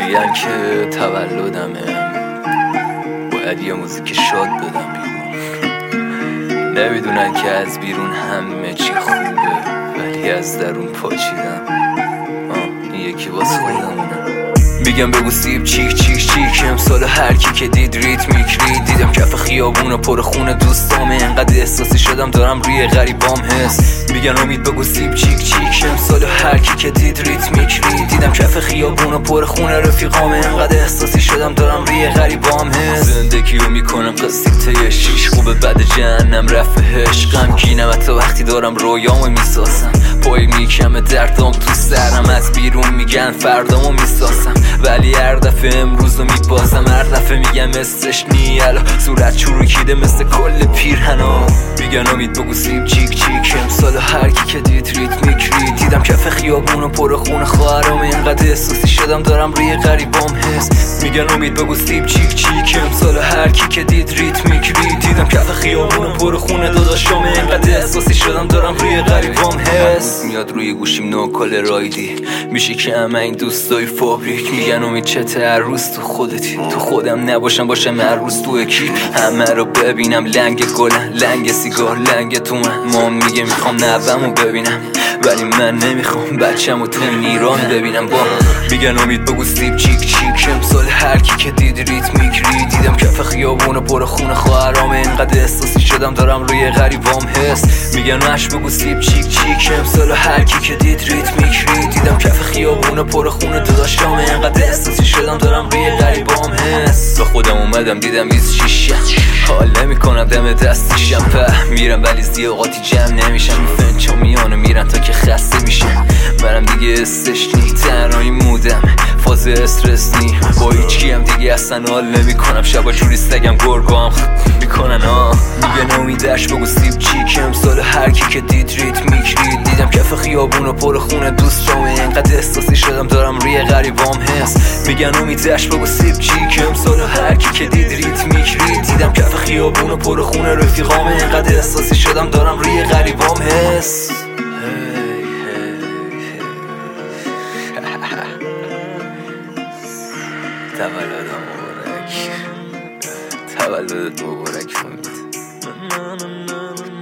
میگن که تولدمه، باید یه موزیک شاد بدم بیرون. نمیدونن که از بیرون همه چی خوبه، ولی از درون پاچیدم. این یکی واسه خودمونه. میگم بگو سیب چیک چیک چیک، امسال هر کی که دید ریتمیک رید. دیدم کف خیابون پر خون دوستامه، انقدر احساسی شدم دارم روی غریبام حس. میگن امید بگو سیب چیک چیک، امسال هر کی که دید ریتمیک رید. دیدم کف خیابون پر خون رفیقامه، انقدر احساسی شدم دارم روی غریبام حس. زندگیو میکنم قصیده شیش، خوبه بعد جهنم رفعش. غمگینم حتی وقتی دارم رویامو میسازم، پای میکمه دردام تو سرم. از بیرون میگن فردامو میسازم، ولی هر دفعه امروزو میبازم. هر دفعه میگم مثلش نیالا، صورت چروکیده مثل کل پیرهنا. میگن امید بگو سیب چیک چیک، امسال هر کی که دید ریتمیک رید. دیدم کف خیابونو پر خون خواهرام، اینقدر احساسی شدم دارم روی غریبام حس. میگن امید بگو سیب چیک چیک، امسال هر کی که دید ریتمیک رید. دیدم کف خیابونو پر خون داداشام، اینقدر احساسی شدم دارم روی غریبام حس. میاد روی گوشیم نوکل رایدی، میشه که همه این دوستای فابریک. میگن امید چته هر روز تو خودتی، تو خودم نباشم باشم هر روز تو اکی. همه رو ببینم لنگ گلن، لنگ سیگار، لنگ تو مام میگه میخوام نوامو ببینم، ولی من نمیخوام بچه‌مو تو ایران ببینم. با میگن امید بگو سیب چیک چیک، امسال هر کی که دید ریتمیک رید. دیدم کف خیابون پر خون خواهرام، اینقدر احساسی شدم دارم روی غریبام حس. میگن اش بگو سیب چیک چیک، امسال هر کی که دید ریتمیک رید. دیدم کف خیابون پر خون داداشام، اینقدر احساسی شدم دارم روی غریبام حس. به خودم اومدم دیدم 26 حال نمیکنم دم دستشم میرم، ولی زیاقاتی جمع نمیشم. فنچا میانه میرن تا که خسته میشم، منم دیگه استش نی، تنهایی مودم فاز استرس نی. با هیچکی هم دیگه اصلا حال نمیکنم، شبا جوری سگم گرگام میکنن. میگن امیدش بگو سیب چیک، امسال هر کی که دید ریتمیک رید. دیدم کف خیابونو پر خون دوستامه، اینقدر احساسی شدم دارم روی غریبام حس. میگن امیدش بگو سیب چیک، امسال هر کی که دید ریتمیک رید. دیدم کف خیابونو پر خون رفیقامه، اینقدر احساسی شدم دارم روی غریبام حس. تولدم مبارک، تولدت مبارک.